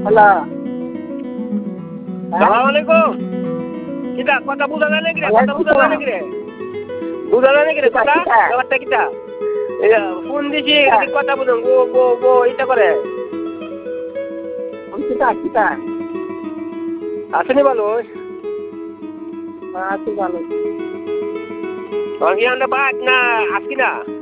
Hello. সালাম আলাইকুম। কিটা কথা বুঝা যায় নাকি রে? কথা বুঝা যায় নাকি রে? বুঝা যায় নাকি রে কথা? ব্যাপারটা কিটা? ফোন দিছি কথা বুঝুন গো গো গো এটা করে। কিটা আসেনি ভালো? আছি ভালো। আমরা বাদ না আজকে না